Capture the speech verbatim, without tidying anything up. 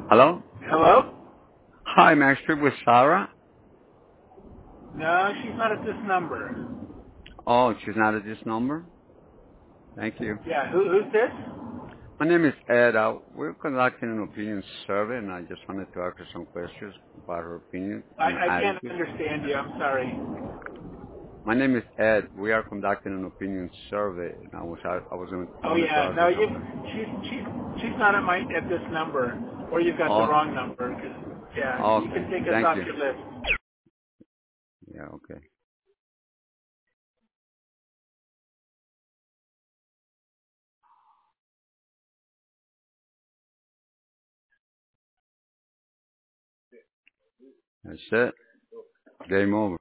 Hello? Hello? Hi, may I speak with Sarah? No, she's not at this number. Oh, she's not at this number? Thank you. Yeah, who, who's this? My name is Ed. Uh, we're conducting an opinion survey, and I just wanted to ask her some questions about her opinion I, and I can't attitude. understand you. I'm sorry. My name is Ed. We are conducting an opinion survey, and I was I, I was gonna, I Oh wanted to yeah, ask no, her you. some questions. She's she's she's not at my at this number, or you've got the Oh, wrong number. 'Cause, yeah, you okay. can take us Thank off you. your list. Yeah, okay. That's it. Game over.